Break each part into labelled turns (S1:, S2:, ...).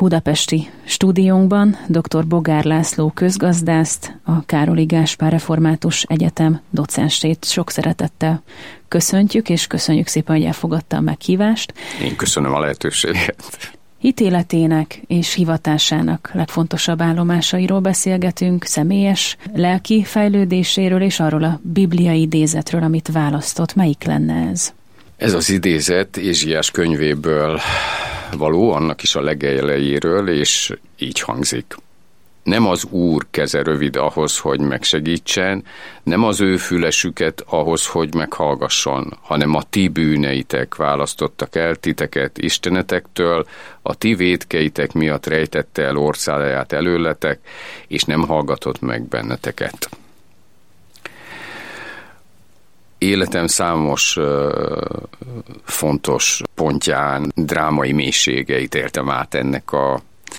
S1: budapesti stúdiónkban dr. Bogár László közgazdászt, a Károli Gáspár Református Egyetem docensét sok szeretettel köszöntjük, és köszönjük szépen, hogy elfogadta a meghívást.
S2: Én köszönöm a lehetőséget.
S1: Hitéletének és hivatásának legfontosabb állomásairól beszélgetünk, személyes, lelki fejlődéséről és arról a bibliai idézetről, amit választott. Melyik lenne ez?
S2: Ez az idézet Ézsaiás könyvéből való, annak is a legelejéről, és így hangzik. Nem az Úr keze rövid ahhoz, hogy megsegítsen, nem az ő fülesüket ahhoz, hogy meghallgasson, hanem a ti bűneitek választottak el titeket istenetektől, a ti vétkeitek miatt rejtette el orszáját előletek, és nem hallgatott meg benneteket. Életem számos fontos pontján drámai mélységeit éltem át ennek a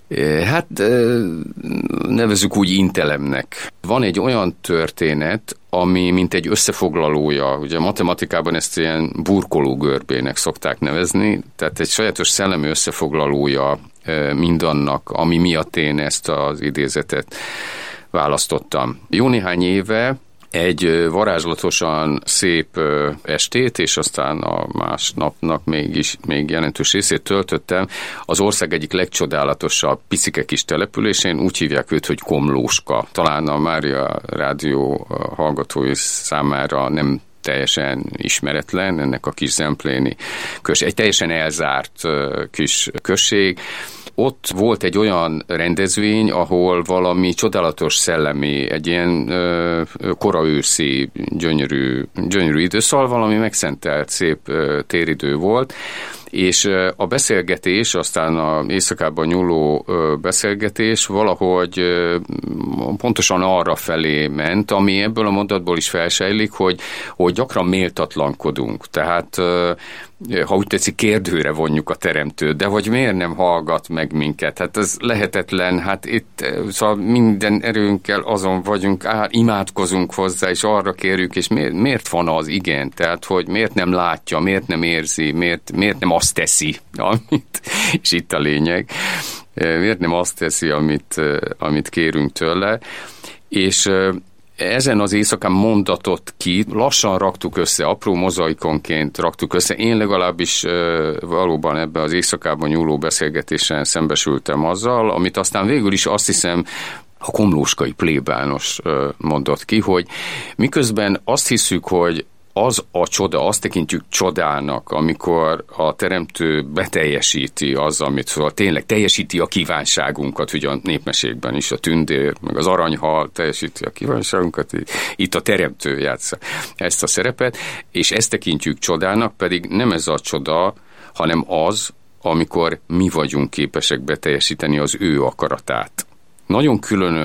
S2: nevezzük úgy intelemnek. Van egy olyan történet, ami mint egy összefoglalója, ugye a matematikában ezt ilyen burkológörbének szokták nevezni, tehát egy sajátos szellemi összefoglalója mindannak, ami miatt én ezt az idézetet választottam. Jó néhány éve egy varázslatosan szép estét, és aztán a másnapnak még jelentős részét töltöttem az ország egyik legcsodálatosabb picike kis településén, úgy hívják őt, hogy Komlóska. Talán a Mária Rádió hallgatói számára nem teljesen ismeretlen, ennek a kis zempléni község, egy teljesen elzárt kis község. Ott volt egy olyan rendezvény, ahol valami csodálatos szellemi, egy ilyen kora őszi, gyönyörű időszak, valami megszentelt szép téridő volt, és a beszélgetés, aztán az éjszakában nyúló beszélgetés valahogy pontosan arra felé ment, ami ebből a mondatból is felsejlik, hogy gyakran méltatlankodunk. Tehát, ha úgy tetszik, kérdőre vonjuk a teremtőt, de hogy miért nem hallgat meg minket? Hát ez lehetetlen, hát itt szóval minden erőnkkel azon vagyunk, imádkozunk hozzá, és arra kérjük, és miért van az igen? Tehát, hogy miért nem látja, miért nem érzi, miért nem azt teszi, és itt a lényeg, miért nem azt teszi, amit kérünk tőle, és ezen az éjszakán mondatot ki, lassan raktuk össze, apró mozaikonként raktuk össze. Én legalábbis valóban ebben az éjszakában nyúló beszélgetésen szembesültem azzal, amit aztán végül is azt hiszem a komlóskai plébános mondott ki, hogy miközben azt hiszük, hogy az a csoda, azt tekintjük csodának, amikor a teremtő beteljesíti az, amit szóval tényleg teljesíti a kívánságunkat, ugye a népmesékben is a tündér, meg az aranyhal teljesíti a kívánságunkat, itt a teremtő játsza ezt a szerepet, és ezt tekintjük csodának, pedig nem ez a csoda, hanem az, amikor mi vagyunk képesek beteljesíteni az ő akaratát. Nagyon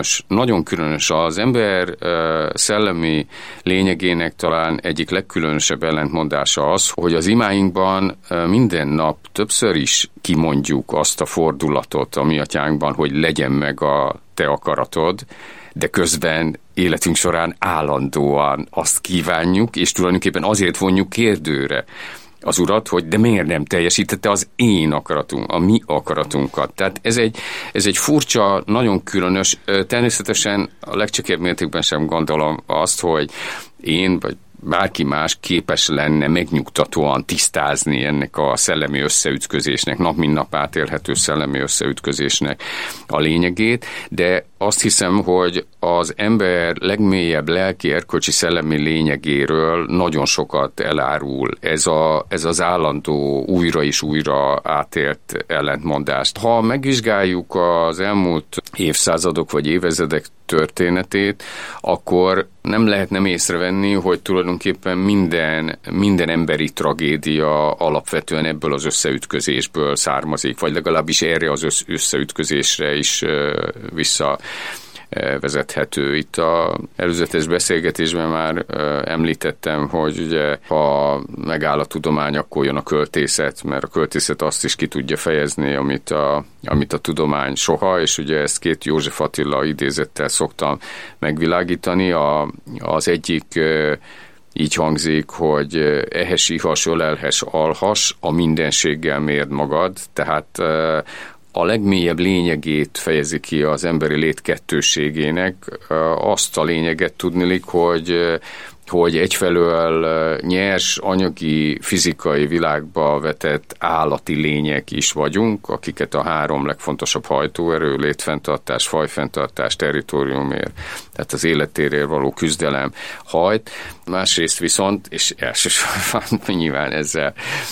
S2: különös az ember szellemi lényegének talán egyik legkülönösebb ellentmondása az, hogy az imáinkban minden nap többször is kimondjuk azt a fordulatot a mi atyánkban, hogy legyen meg a te akaratod, de közben életünk során állandóan azt kívánjuk, és tulajdonképpen azért vonjuk kérdőre az Urat, hogy de miért nem teljesítette az én akaratunk, a mi akaratunkat. Tehát ez egy furcsa, nagyon különös, természetesen a legcsekébb mértékben sem gondolom azt, hogy én vagy bárki más képes lenne megnyugtatóan tisztázni ennek a szellemi összeütközésnek, nap mint nap átélhető szellemi összeütközésnek a lényegét, de azt hiszem, hogy az ember legmélyebb lelki, erkölcsi, szellemi lényegéről nagyon sokat elárul ez az állandó, újra és újra átélt ellentmondást. Ha megvizsgáljuk az elmúlt évszázadok vagy évezredek történetét, akkor nem lehet nem észrevenni, hogy tulajdonképpen minden emberi tragédia alapvetően ebből az összeütközésből származik, vagy legalábbis erre az összeütközésre is visszavezethető. Itt az előzetes beszélgetésben már említettem, hogy ugye, ha megáll a tudomány, akkor jön a költészet, mert a költészet azt is ki tudja fejezni, amit a tudomány soha, és ugye ezt két József Attila idézettel szoktam megvilágítani. Az egyik így hangzik, hogy ehess, ihas, ölelhess, alhass, a mindenséggel mérd magad, tehát a legmélyebb lényegét fejezi ki az emberi lét kettősségének, azt a lényeget tudnilik, hogy egyfelől nyers, anyagi, fizikai világba vetett állati lények is vagyunk, akiket a 3 legfontosabb hajtóerő, létfenntartás, fajfenntartás, territóriumért, tehát az életérért való küzdelem hajt. Másrészt viszont, és elsősorban nyilván ezzel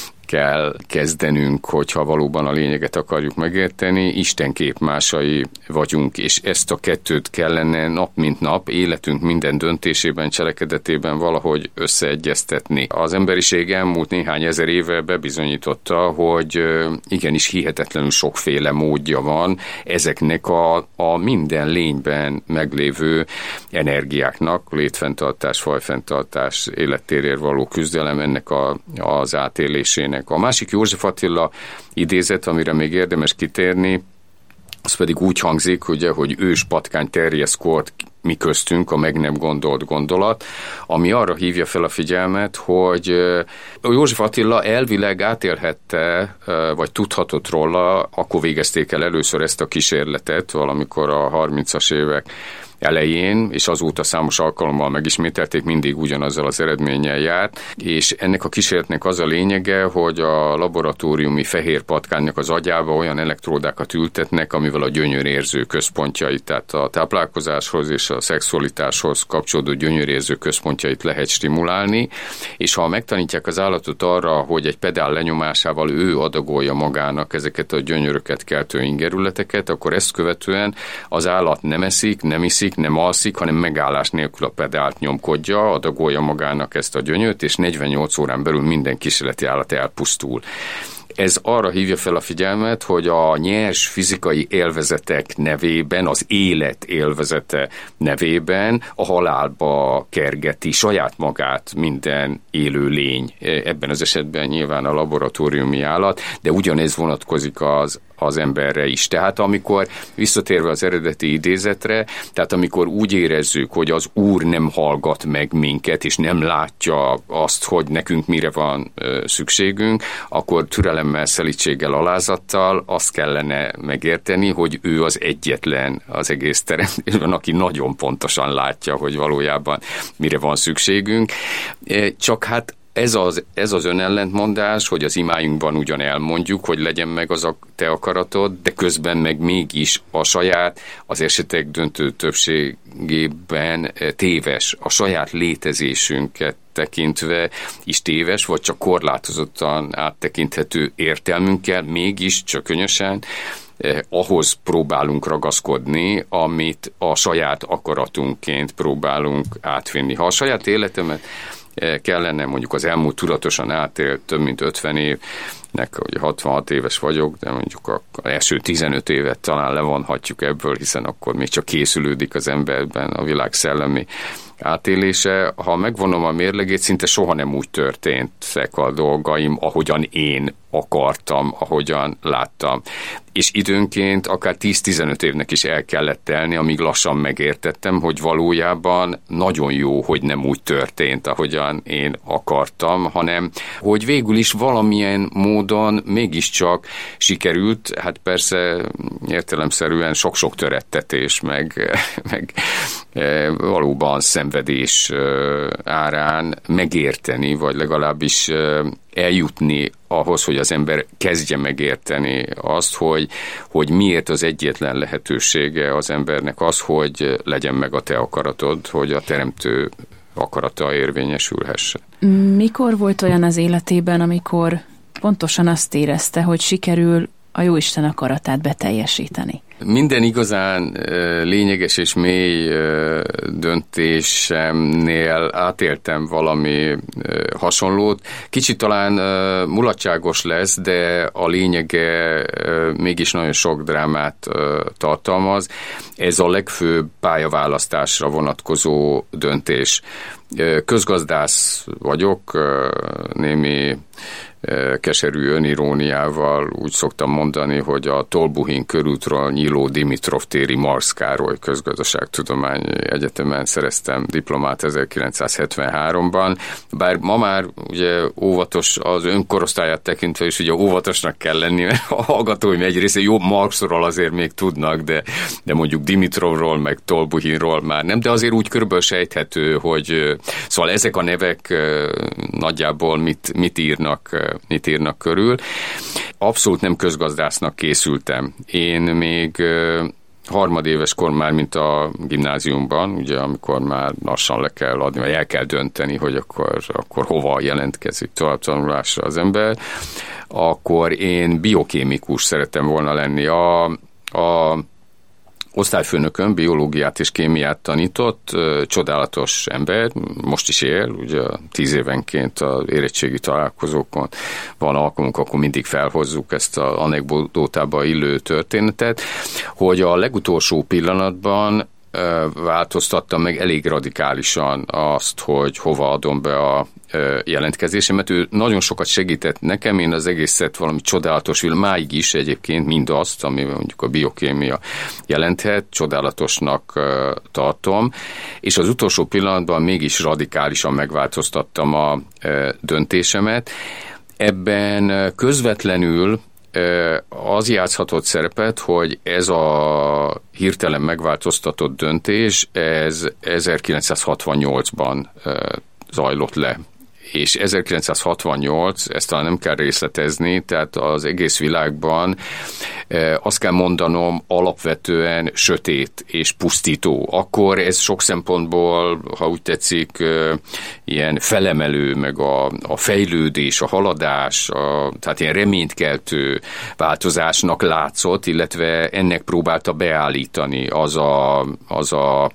S2: kell kezdenünk, hogyha valóban a lényeget akarjuk megérteni, Isten képmásai vagyunk, és ezt a kettőt kellene nap mint nap életünk minden döntésében, cselekedetében valahogy összeegyeztetni. Az emberiség elmúlt néhány ezer éve bebizonyította, hogy igenis hihetetlenül sokféle módja van ezeknek a minden lényben meglévő energiáknak, létfenntartás, fajfenntartás, élettérért való küzdelem, ennek az átélésének. A másik József Attila idézet, amire még érdemes kitérni, az pedig úgy hangzik, ugye, hogy ős patkány terjeszkort mi köztünk a meg nem gondolt gondolat, ami arra hívja fel a figyelmet, hogy József Attila elvileg átélhette, vagy tudhatott róla, akkor végezték el először ezt a kísérletet, valamikor a 30-as évek elején, és azóta számos alkalommal megismételték, mindig ugyanazzal az eredménnyel járt, és ennek a kísérletnek az a lényege, hogy a laboratóriumi fehér patkánynak az agyába olyan elektródákat ültetnek, amivel a gyönyörérző központjait, tehát a táplálkozáshoz és a szexualitáshoz kapcsolódó gyönyörérző központjait lehet stimulálni, és ha megtanítják az állatot arra, hogy egy pedál lenyomásával ő adagolja magának ezeket a gyönyöröket keltő ingerületeket, akkor ezt követően az állat nem eszik, nem iszik, nem alszik, hanem megállás nélkül a pedált nyomkodja, adagolja magának ezt a gyönyört, és 48 órán belül minden kísérleti állat elpusztul. Ez arra hívja fel a figyelmet, hogy a nyers fizikai élvezetek nevében, az élet élvezete nevében a halálba kergeti saját magát minden élő lény. Ebben az esetben nyilván a laboratóriumi állat, de ugyanez vonatkozik az emberre is. Tehát amikor, visszatérve az eredeti idézetre, tehát amikor úgy érezzük, hogy az Úr nem hallgat meg minket, és nem látja azt, hogy nekünk mire van szükségünk, akkor türelemmel, szelídséggel, alázattal azt kellene megérteni, hogy ő az egyetlen az egész teremtésben, aki nagyon pontosan látja, hogy valójában mire van szükségünk. Csak hát ez az önellentmondás, hogy az imájunkban ugyan elmondjuk, hogy legyen meg az a te akaratod, de közben meg mégis a saját, az esetek döntő többségében téves, a saját létezésünket tekintve is téves, vagy csak korlátozottan áttekinthető értelmünkkel, mégis csökönyösen ahhoz próbálunk ragaszkodni, amit a saját akaratunként próbálunk átvinni. Ha a saját életemet kellene mondjuk az elmúlt tudatosan átélt több mint 50 évnek, hogy 66 éves vagyok, de mondjuk az első 15 évet talán levonhatjuk ebből, hiszen akkor még csak készülődik az emberben a világ szellemi átélése. Ha megvonom a mérlegét, szinte soha nem úgy történtek a dolgaim, ahogyan én akartam, ahogyan láttam. És időnként akár 10-15 évnek is el kellett telni, amíg lassan megértettem, hogy valójában nagyon jó, hogy nem úgy történt, ahogyan én akartam, hanem hogy végül is valamilyen módon mégiscsak sikerült, hát persze értelemszerűen sok-sok törettetés, meg valóban szenvedés árán megérteni, vagy legalábbis eljutni ahhoz, hogy az ember kezdje megérteni azt, hogy miért az egyetlen lehetősége az embernek az, hogy legyen meg a te akaratod, hogy a teremtő akarata érvényesülhessen.
S1: Mikor volt olyan az életében, amikor pontosan azt érezte, hogy sikerül a Jóisten akaratát beteljesíteni?
S2: Minden igazán lényeges és mély döntésemnél átéltem valami hasonlót. Kicsit talán mulatságos lesz, de a lényege mégis nagyon sok drámát tartalmaz. Ez a legfőbb pályaválasztásra vonatkozó döntés. Közgazdász vagyok, némi keserű öniróniával úgy szoktam mondani, hogy a Tolbuhin körútról nyíló Dimitrov téri Marx Károly Közgazdaságtudományi Egyetemen szereztem diplomát 1973-ban, bár ma már ugye óvatos, az önkorosztályát tekintve is ugye óvatosnak kell lenni, mert a hallgatóim egy része jobb Marxról azért még tudnak, de mondjuk Dimitrovról, meg Tolbuhinról már nem, de azért úgy körülbelül sejthető, hogy szóval ezek a nevek nagyjából mit írnak körül. Abszolút nem közgazdásznak készültem. Én még harmadéveskor már, mint a gimnáziumban, ugye, amikor már lassan le kell adni, vagy el kell dönteni, hogy akkor hova jelentkezik továbbtanulásra az ember, akkor én biokémikus szerettem volna lenni. A osztályfőnököm biológiát és kémiát tanított, csodálatos ember, most is él, ugye 10 évenként az érettségi találkozókon van alkalmunk, akkor mindig felhozzuk ezt az anekdotába illő történetet, hogy a legutolsó pillanatban változtattam meg elég radikálisan azt, hogy hova adom be a jelentkezésemet. Ő nagyon sokat segített nekem, én az egészet valami csodálatos, máig is egyébként mindazt, ami mondjuk a biokémia jelenthet, csodálatosnak tartom, és az utolsó pillanatban mégis radikálisan megváltoztattam a döntésemet. Ebben közvetlenül az játszhatott szerepet, hogy ez a hirtelen megváltoztatott döntés, ez 1968-ban zajlott le. És 1968, ezt talán nem kell részletezni, tehát az egész világban azt kell mondanom, alapvetően sötét és pusztító. Akkor ez sok szempontból, ha úgy tetszik, ilyen felemelő, meg a fejlődés, a haladás, tehát ilyen reménykeltő változásnak látszott, illetve ennek próbálta beállítani az a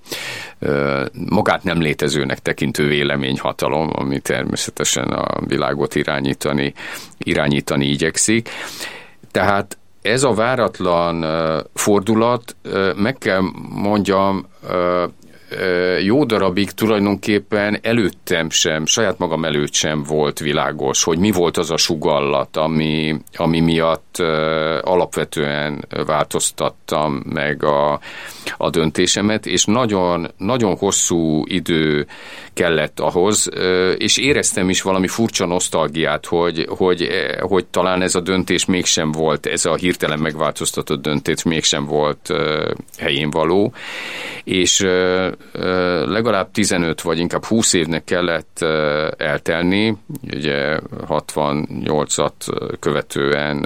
S2: magát nem létezőnek tekintő véleményhatalom, ami természetesen a világot irányítani igyekszik. Tehát ez a váratlan fordulat, meg kell mondjam, jó darabig tulajdonképpen saját magam előtt sem volt világos, hogy mi volt az a sugallat, ami miatt alapvetően változtattam meg a döntésemet, és nagyon, nagyon hosszú idő kellett ahhoz, és éreztem is valami furcsa nosztalgiát, hogy talán ez a döntés mégsem volt, ez a hirtelen megváltoztatott döntés mégsem volt helyén való, és legalább 15 vagy inkább 20 évnek kellett eltelni, ugye 68-at követően,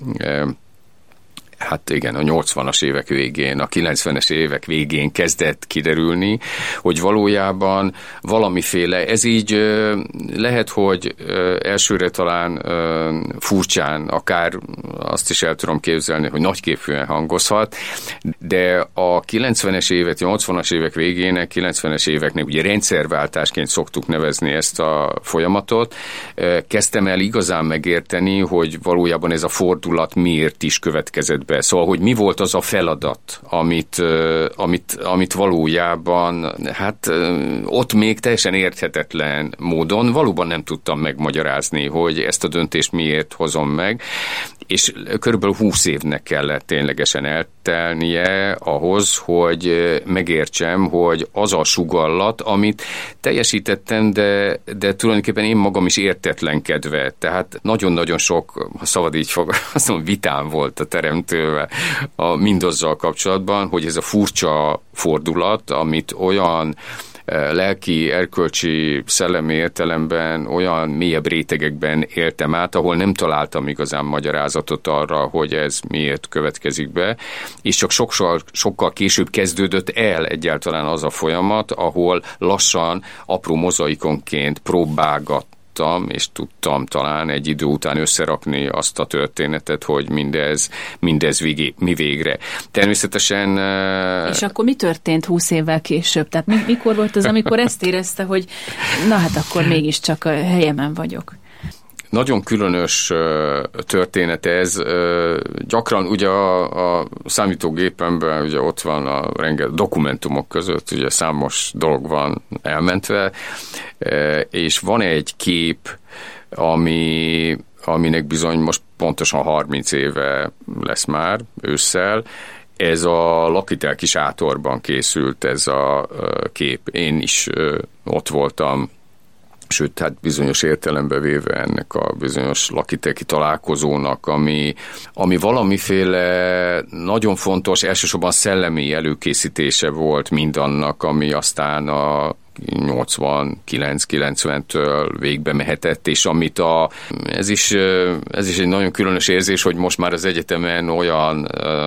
S2: hát igen, a 80-as évek végén, a 90-es évek végén kezdett kiderülni, hogy valójában valamiféle, ez így lehet, hogy elsőre talán furcsán, akár azt is el tudom képzelni, hogy nagyképűen hangozhat, de a 90-es évek, 80-as évek végének, 90-es éveknek ugye rendszerváltásként szoktuk nevezni ezt a folyamatot, kezdtem el igazán megérteni, hogy valójában ez a fordulat miért is következett be. Szóval, hogy mi volt az a feladat, amit valójában, hát ott még teljesen érthetetlen módon valóban nem tudtam megmagyarázni, hogy ezt a döntést miért hozom meg, és körülbelül 20 évnek kellett ténylegesen eltelnie ahhoz, hogy megértsem, hogy az a sugallat, amit teljesítettem, de tulajdonképpen én magam is értetlenkedve. Tehát nagyon-nagyon sok, ha szabad így fogalmazni, vitám volt a teremtővel mindazzal kapcsolatban, hogy ez a furcsa fordulat, amit olyan lelki, erkölcsi, szellemi értelemben olyan mélyebb rétegekben éltem át, ahol nem találtam igazán magyarázatot arra, hogy ez miért következik be, és csak sokkal később kezdődött el egyáltalán az a folyamat, ahol lassan, apró mozaikonként próbálgattam, és tudtam talán egy idő után összerakni azt a történetet, hogy mindez mi végre. Természetesen...
S1: És akkor mi történt 20 évvel később? Tehát mikor volt az, amikor ezt érezte, hogy na hát akkor mégiscsak a helyemen vagyok?
S2: Nagyon különös történet ez. Gyakran ugye a számítógépemben ugye ott van a rengeteg dokumentumok között, ugye számos dolog van elmentve, és van egy kép aminek bizony most pontosan 30 éve lesz már ősszel. Ez a Lakitel kis Átorban készült ez a kép. Én is ott voltam, sőt, hát bizonyos értelembe véve ennek a bizonyos lakiteki találkozónak, ami valamiféle nagyon fontos, elsősorban szellemi előkészítése volt mindannak, ami aztán a 89-90-től végbe mehetett, és amit ez is egy nagyon különös érzés, hogy most már az egyetemen olyan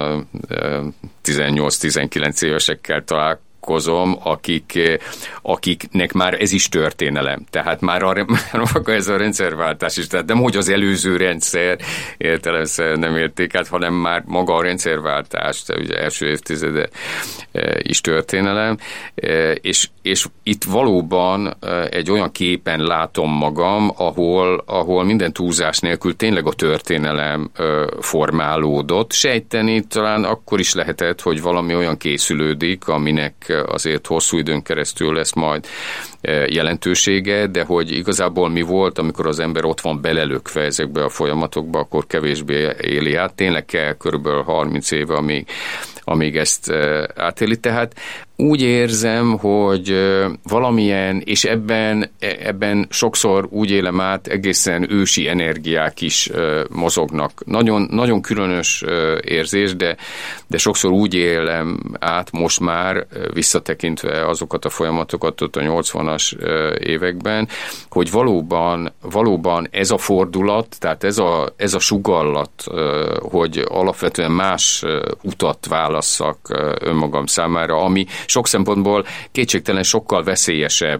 S2: 18-19 évesekkel találkozom, akiknek már ez is történelem. Tehát már maga ez a rendszerváltás is. Tehát nem, hogy az előző rendszer értelemszerűen nem érték át, hanem már maga a rendszerváltás, tehát ugye első évtizede is történelem. És itt valóban egy olyan képen látom magam, ahol minden túlzás nélkül tényleg a történelem formálódott. Sejteni talán akkor is lehetett, hogy valami olyan készülődik, aminek azért hosszú időn keresztül lesz majd jelentősége, de hogy igazából mi volt, amikor az ember ott van belelökve ezekbe a folyamatokba, akkor kevésbé éli át. Tényleg kell körülbelül 30 éve, amíg ezt átéli. Tehát úgy érzem, hogy valamilyen, és ebben sokszor úgy élem át, egészen ősi energiák is mozognak. Nagyon, nagyon különös érzés, de sokszor úgy élem át most már, visszatekintve azokat a folyamatokat ott a 80-as években, hogy valóban ez a fordulat, tehát ez a sugallat, hogy alapvetően más utat válasszak önmagam számára, ami sok szempontból kétségtelen sokkal veszélyesebb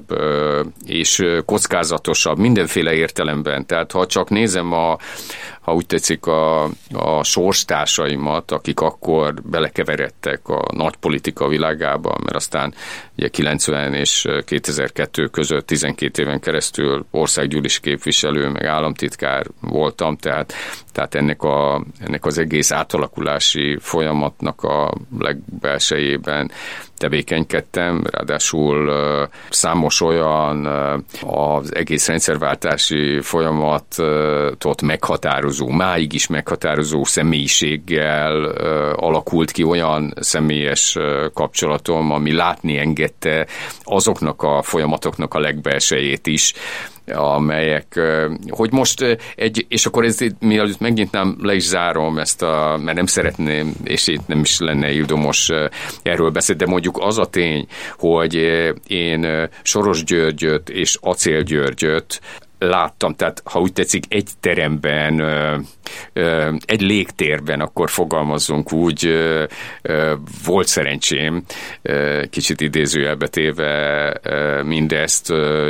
S2: és kockázatosabb mindenféle értelemben. Tehát ha csak nézem ha úgy tetszik a sorstársaimat, akik akkor belekeveredtek a nagy politika világába, mert aztán ugye 90 és 2002 között 12 éven keresztül országgyűlési képviselő, meg államtitkár voltam, tehát ennek az egész átalakulási folyamatnak a legbelsejében tevékenykedtem, ráadásul számos olyan az egész rendszerváltási folyamatot meghatározó, máig is meghatározó személyiséggel alakult ki olyan személyes kapcsolatom, ami látni engedte azoknak a folyamatoknak a legbelsejét is, amelyek, hogy most és akkor mielőtt megnyitnám, le is zárom mert nem szeretném, és itt nem is lenne ildomos erről beszélni, de mondjuk az a tény, hogy én Soros Györgyöt és Acél Györgyöt láttam, tehát ha úgy tetszik, egy teremben, egy légtérben, akkor fogalmazzunk úgy, volt szerencsém, kicsit idézőjelbe téve mindezt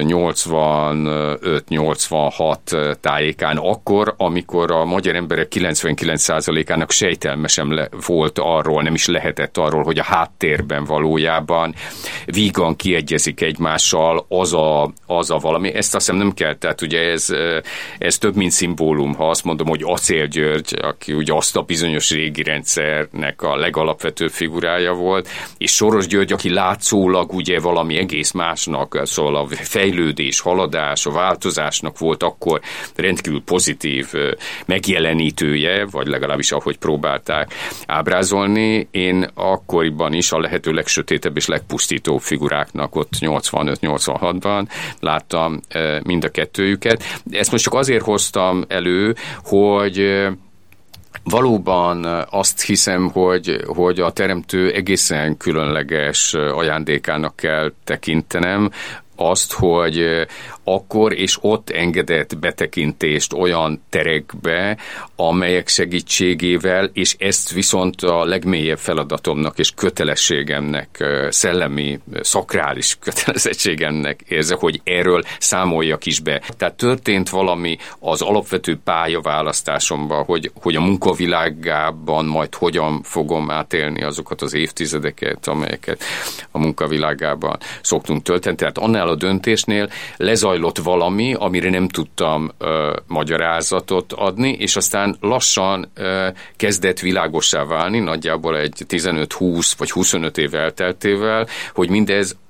S2: 85-86 tájékán, akkor, amikor a magyar emberek 99%-ának sejtelme sem volt arról, nem is lehetett arról, hogy a háttérben valójában vígan kiegyezik egymással az a valami. Ezt azt hiszem nem kell, tehát ugye ez több, mint szimbólum, ha azt mondom, hogy Acél György, aki ugye azt a bizonyos régi rendszernek a legalapvetőbb figurája volt, és Soros György, aki látszólag ugye valami egész másnak, szóval a fejlődés, haladás, a változásnak volt akkor rendkívül pozitív megjelenítője, vagy legalábbis ahogy próbálták ábrázolni. Én akkoriban is a lehető legsötétebb és legpusztítóbb figuráknak ott 85-86-ban láttam mind a kettőjüket. Ezt most csak azért hoztam elő, hogy valóban azt hiszem, hogy a teremtő egészen különleges ajándékának kell tekintenem, azt, hogy akkor és ott engedett betekintést olyan terekbe, amelyek segítségével, és ezt viszont a legmélyebb feladatomnak és kötelességemnek, szellemi, szakrális kötelezettségemnek érzek, hogy erről számoljak is be. Tehát történt valami az alapvető pályaválasztásomban, hogy a munkavilágában majd hogyan fogom átélni azokat az évtizedeket, amelyeket a munkavilágában szoktunk tölteni. Tehát annál a döntésnél lezajlott valami, amire nem tudtam magyarázatot adni, és aztán lassan kezdett világossá válni, nagyjából egy 15-20 vagy 25 év elteltével, hogy mindez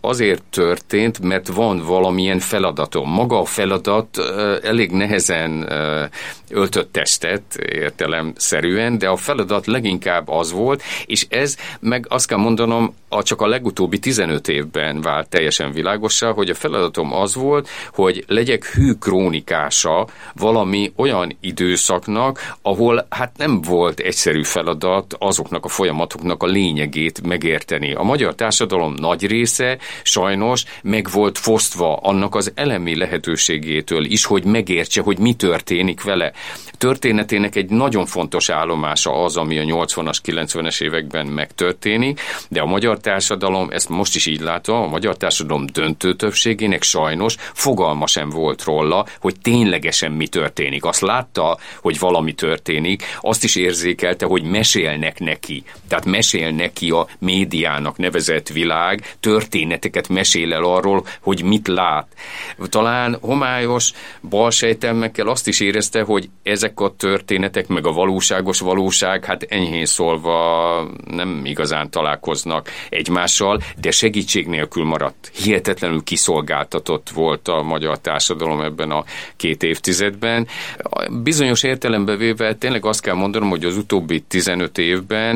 S2: azért történt, mert van valamilyen feladatom. Maga a feladat elég nehezen öltött testet értelemszerűen, de a feladat leginkább az volt, és ez meg azt kell mondanom, csak a legutóbbi 15 évben vált teljesen világossá, hogy a feladatom az volt, hogy legyek hű krónikása valami olyan időszaknak, ahol hát nem volt egyszerű feladat azoknak a folyamatoknak a lényegét megérteni. A magyar társadalom nagy része sajnos meg volt fosztva annak az elemi lehetőségétől is, hogy megértse, hogy mi történik vele. Történetének egy nagyon fontos állomása az, ami a 80-as, 90-es években megtörténik, de a magyar társadalom, ezt most is így látom, a magyar társadalom döntő többségének sajnos fogalma sem volt róla, hogy ténylegesen mi történik. Azt látta, hogy valami történik, azt is érzékelte, hogy mesélnek neki. Tehát mesél neki a médiának nevezett világ, történeteket mesél el arról, hogy mit lát. Talán homályos balsejtelmekkel azt is érezte, hogy ezek a történetek, meg a valóságos valóság, hát enyhén szólva nem igazán találkoznak egymással, de segítség nélkül maradt. Hihetetlenül kiszolgáltatott volt a magyar társadalom ebben a 2 évtizedben. Bizonyos értelembe véve tényleg azt kell mondanom, hogy az utóbbi 15 évben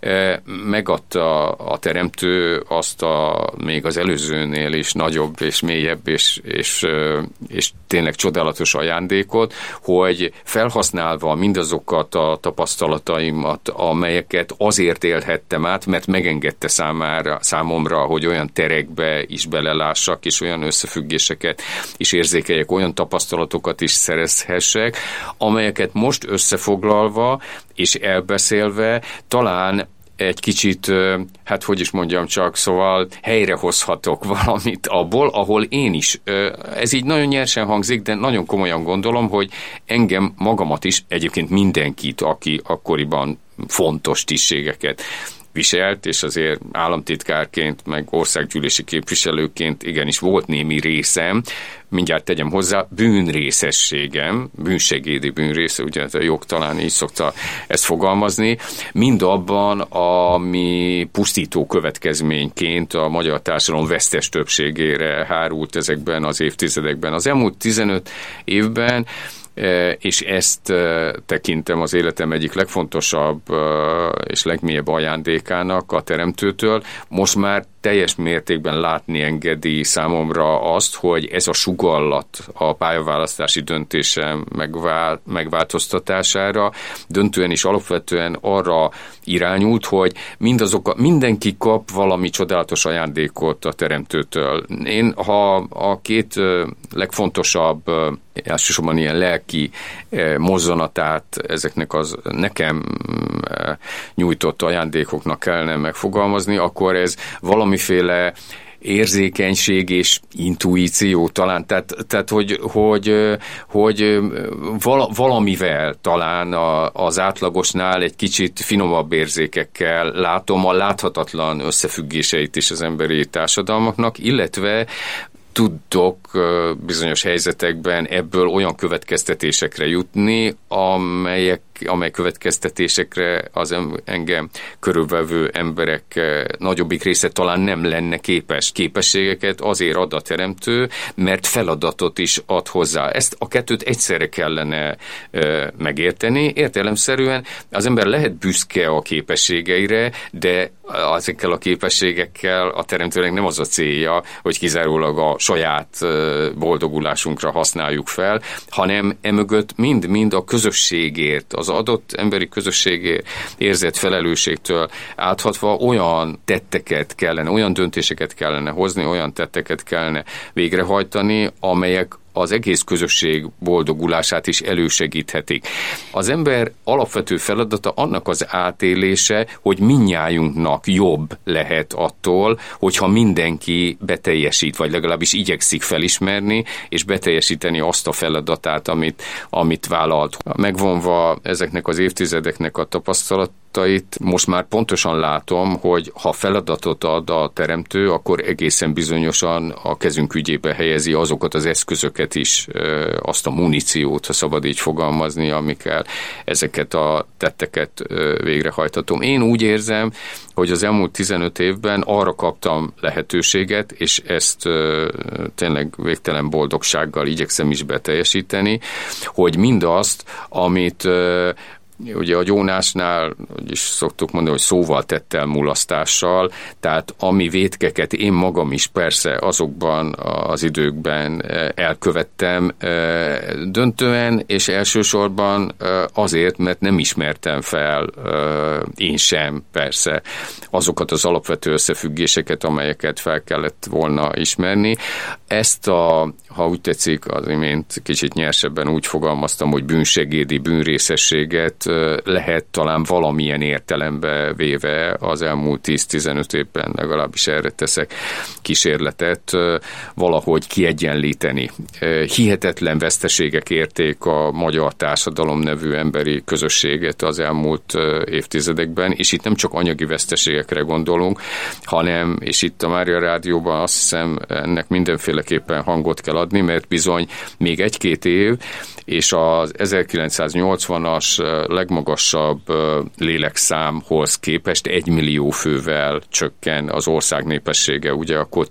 S2: megadta a teremtő azt a még az előzőnél is nagyobb és mélyebb és tényleg csodálatos ajándékot, hogy felhasználva mindazokat a tapasztalataimat, amelyeket azért élhettem át, mert megengedte számomra, hogy olyan terekbe is belelássak, és olyan összefüggéseket is érzékeljek, olyan tapasztalatokat is szerezhessek, amelyeket most összefoglalva és elbeszélve talán egy kicsit, hát hogy is mondjam csak, szóval helyrehozhatok valamit abból, ahol én is. Ez így nagyon nyersen hangzik, de nagyon komolyan gondolom, hogy engem magamat is, egyébként mindenkit, aki akkoriban fontos tisztségeket viselt, és azért államtitkárként, meg országgyűlési képviselőként igenis volt némi részem, mindjárt tegyem hozzá, bűnrészességem, bűnsegédi bűnrésze, ugye a jog talán így szokta ezt fogalmazni, mind abban, ami pusztító következményként a magyar társadalom vesztes többségére hárult ezekben az évtizedekben. Az elmúlt 15 évben, és ezt tekintem az életem egyik legfontosabb és legmélyebb ajándékának a teremtőtől. Most már teljes mértékben látni engedi számomra azt, hogy ez a sugallat a pályaválasztási döntésem megváltoztatására döntően és alapvetően arra irányult, hogy mindenki kap valami csodálatos ajándékot a teremtőtől. Én, ha a 2 legfontosabb, elsősorban ilyen lelki mozzanatát ezeknek az nekem nyújtott ajándékoknak kellene megfogalmazni, akkor ez valamiféle érzékenység és intuíció talán, tehát hogy valamivel talán az átlagosnál egy kicsit finomabb érzékekkel látom a láthatatlan összefüggéseit is az emberi társadalmaknak, illetve tudok bizonyos helyzetekben ebből olyan következtetésekre jutni, amely következtetésekre az engem körülvevő emberek nagyobbik része talán nem lenne képes. Képességeket azért ad a teremtő, mert feladatot is ad hozzá. Ezt a 2 egyszerre kellene megérteni. Értelemszerűen az ember lehet büszke a képességeire, de ezekkel a képességekkel a teremtőnek nem az a célja, hogy kizárólag a saját boldogulásunkra használjuk fel, hanem emögött mind-mind a közösségért, az adott emberi közösségért érzett felelősségtől áthatva olyan tetteket kellene, olyan döntéseket kellene hozni, olyan tetteket kellene végrehajtani, amelyek az egész közösség boldogulását is elősegíthetik. Az ember alapvető feladata annak az átélése, hogy mindnyájunknak jobb lehet attól, hogyha mindenki beteljesít, vagy legalábbis igyekszik felismerni, és beteljesíteni azt a feladatát, amit vállalt. Megvonva ezeknek az évtizedeknek a tapasztalat feladatait most már pontosan látom, hogy ha feladatot ad a teremtő, akkor egészen bizonyosan a kezünk ügyébe helyezi azokat az eszközöket is, azt a muníciót, ha szabad így fogalmazni, amikkel ezeket a tetteket végrehajtatom. Én úgy érzem, hogy az elmúlt 15 évben arra kaptam lehetőséget, és ezt tényleg végtelen boldogsággal igyekszem is beteljesíteni, hogy mindazt, amit ugye a gyónásnál, hogy is szoktuk mondani, hogy szóval tettel mulasztással, tehát ami vétkeket én magam is persze azokban az időkben elkövettem döntően, és elsősorban azért, mert nem ismertem fel én sem persze azokat az alapvető összefüggéseket, amelyeket fel kellett volna ismerni. Ezt ha úgy tetszik, az imént kicsit nyersebben úgy fogalmaztam, hogy bűnsegédi, bűnrészességet lehet talán valamilyen értelembe véve az elmúlt 10-15 évben, legalábbis erre teszek kísérletet, valahogy kiegyenlíteni. Hihetetlen veszteségek érték a magyar társadalom nevű emberi közösséget az elmúlt évtizedekben, és itt nem csak anyagi veszteségekre gondolunk, hanem, és itt a Mária Rádióban azt hiszem ennek mindenféleképpen hangot kell adni, mert bizony még 1-2 év, és az 1980-as legmagasabb lélekszámhoz képest 1 millió fővel csökken az ország népessége. Ugye akkor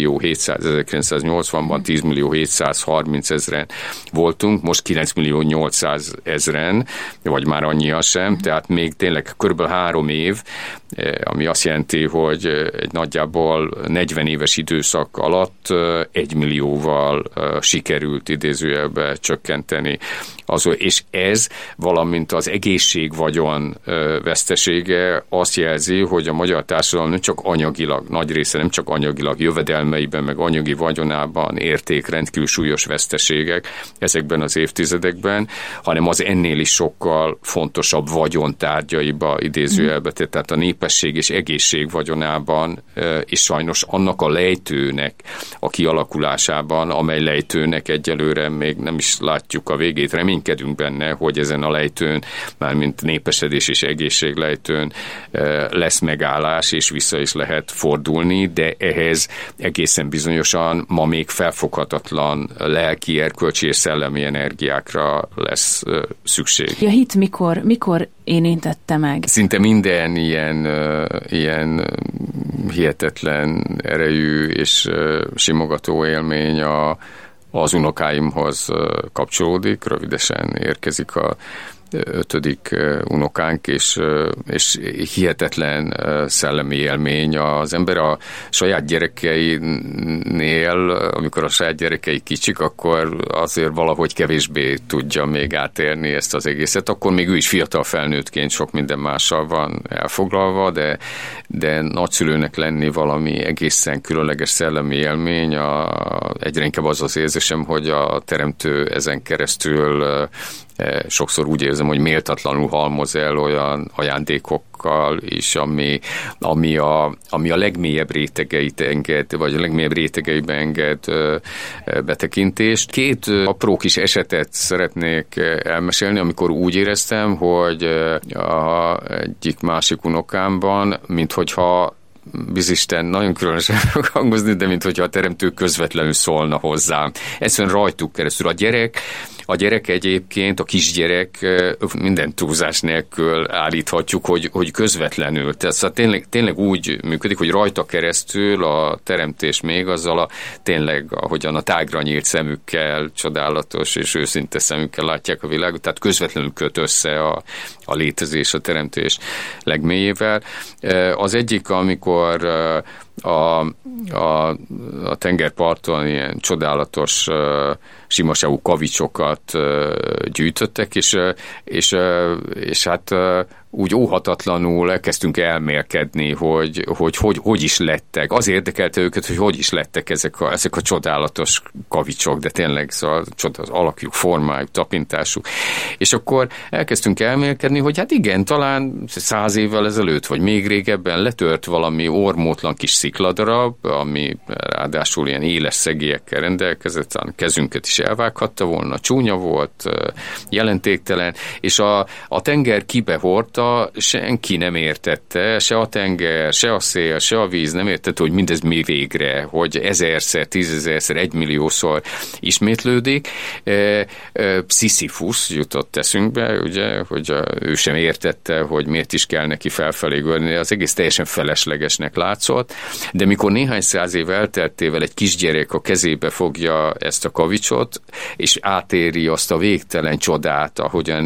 S2: 1980-ban 10 millió 730 ezren voltunk, most 9 millió 800 ezren, vagy már annyian sem, tehát még tényleg kb. 3 év, ami azt jelenti, hogy egy nagyjából 40 éves időszak alatt 1 millióval sikerült idézőjelbe csökkenteni. És ez, valamint az egészségvagyon vesztesége azt jelzi, hogy a magyar társadalom nem csak anyagilag, nagy része nem csak anyagilag, jövedelmeiben, meg anyagi vagyonában érték rendkívül súlyos veszteségek ezekben az évtizedekben, hanem az ennél is sokkal fontosabb vagyontárgyaiba idézőjelbe, tehát a népesség és egészség vagyonában, és sajnos annak a lejtőnek a kialakulásában, amely lejtőnek egyelőre még nem is látjuk a végét, reménykedünk benne, hogy ezen a lejtőn, mármint népesedés és egészség lejtőn lesz megállás, és vissza is lehet fordulni, de ehhez egészen bizonyosan ma még felfoghatatlan lelki, erkölcsi és szellemi energiákra lesz szükség.
S1: A hit mikor érintette meg?
S2: Szinte minden ilyen hihetetlen erejű és simogató élmény az unokáimhoz kapcsolódik, rövidesen érkezik a 5. unokánk, és hihetetlen szellemi élmény. Az ember a saját gyerekeinél, amikor a saját gyerekei kicsik, akkor azért valahogy kevésbé tudja még átérni ezt az egészet. Akkor még ő is fiatal felnőttként sok minden mással van elfoglalva, de nagyszülőnek lenni valami egészen különleges szellemi élmény. Egyre inkább az érzésem, hogy a teremtő ezen keresztül sokszor úgy érzem, hogy méltatlanul halmoz el olyan ajándékokkal is, ami a legmélyebb rétegeit enged, vagy a legmélyebb rétegeibe enged betekintést. 2 apró kis esetet szeretnék elmesélni, amikor úgy éreztem, hogy egyik másik unokámban, minthogyha bizisten, nagyon különösen fog hangozni, de minthogyha a teremtő közvetlenül szólna hozzám. Egyszerűen rajtuk keresztül. A gyerek egyébként, a kisgyerek minden túlzás nélkül állíthatjuk, hogy közvetlenül. Tehát szóval tényleg úgy működik, hogy rajta keresztül a teremtés még azzal tényleg, ahogyan a tágra nyílt szemükkel, csodálatos és őszinte szemükkel látják a világot, tehát közvetlenül köt össze a létezés, a teremtés legmélyével. Az egyik, amikor a tengerparton ilyen csodálatos simaságú kavicsokat gyűjtöttek, és hát úgy óhatatlanul elkezdtünk elmélkedni, hogy is lettek. Az érdekelte őket, hogy is lettek ezek a csodálatos kavicsok, de tényleg szóval az alakjuk, formájuk, tapintásuk. És akkor elkezdtünk elmélkedni, hogy hát igen, talán 100 évvel ezelőtt, vagy még régebben letört valami ormótlan kis szikladarab, ami ráadásul ilyen éles szegélyekkel rendelkezett, a kezünket is elvághatta volna, csúnya volt, jelentéktelen, és a tenger kibehordta, azóta senki nem értette, se a tenger, se a szél, se a víz nem értette, hogy mindez mi végre, hogy 1000-szer, 10.000-szer, 1 milliószor ismétlődik. Sisyphus jutott eszünkbe, ugye, hogy ő sem értette, hogy miért is kell neki felfelé görni, az egész teljesen feleslegesnek látszott, de mikor néhány száz év elteltével egy kisgyerek a kezébe fogja ezt a kavicsot, és átéri azt a végtelen csodát, ahogyan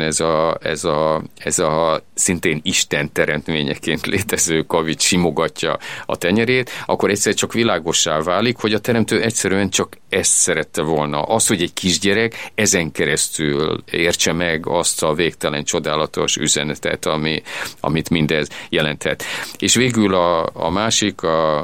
S2: ez a szintén Isten teremtményeként létező kavics simogatja a tenyerét, akkor egyszer csak világossá válik, hogy a teremtő egyszerűen csak ezt szerette volna. Az, hogy egy kisgyerek ezen keresztül értse meg azt a végtelen csodálatos üzenetet, amit mindez jelenthet. És végül a másik,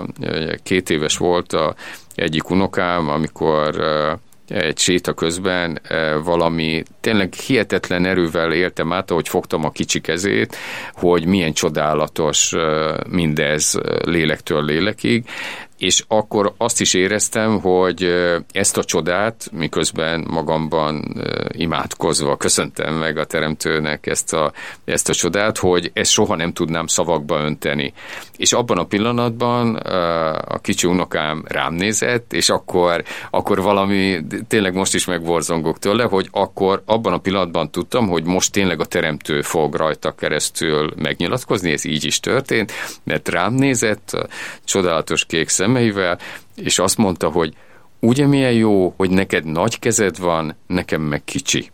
S2: 2 éves volt egyik unokám, amikor egy séta közben valami tényleg hihetetlen erővel éltem át, ahogy fogtam a kicsi kezét, hogy milyen csodálatos mindez lélektől lélekig, és akkor azt is éreztem, hogy ezt a csodát, miközben magamban imádkozva köszöntem meg a teremtőnek ezt a csodát, hogy ezt soha nem tudnám szavakba önteni. És abban a pillanatban a kicsi unokám rám nézett, és akkor valami, tényleg most is megborzongok tőle, hogy akkor abban a pillanatban tudtam, hogy most tényleg a teremtő fog rajta keresztül megnyilatkozni, ez így is történt, mert rám nézett, csodálatos kék szemeivel, és azt mondta, hogy ugye milyen jó, hogy neked nagy kezed van, nekem meg kicsi.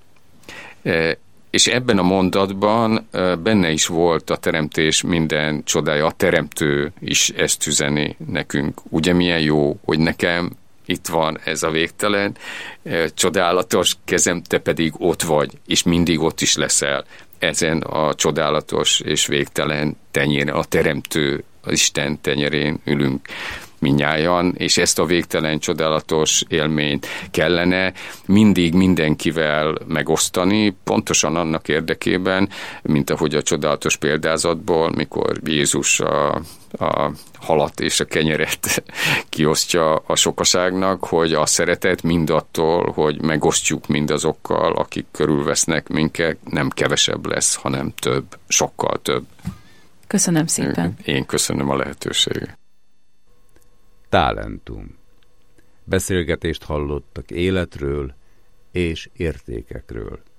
S2: És ebben a mondatban benne is volt a teremtés minden csodája, a teremtő is ezt üzeni nekünk. Ugye milyen jó, hogy nekem itt van ez a végtelen, csodálatos kezem, te pedig ott vagy, és mindig ott is leszel. Ezen a csodálatos és végtelen tenyéren, a teremtő, az Isten tenyerén ülünk mindnyájan, és ezt a végtelen csodálatos élményt kellene mindig mindenkivel megosztani, pontosan annak érdekében, mint ahogy a csodálatos példázatból, mikor Jézus a halat és a kenyeret kiosztja a sokaságnak, hogy a szeretet mindattól, hogy megosztjuk mindazokkal, akik körülvesznek minket, nem kevesebb lesz, hanem több, sokkal több.
S1: Köszönöm szépen.
S2: Én köszönöm a lehetőséget.
S3: Talentum. Beszélgetést hallottak életről és értékekről.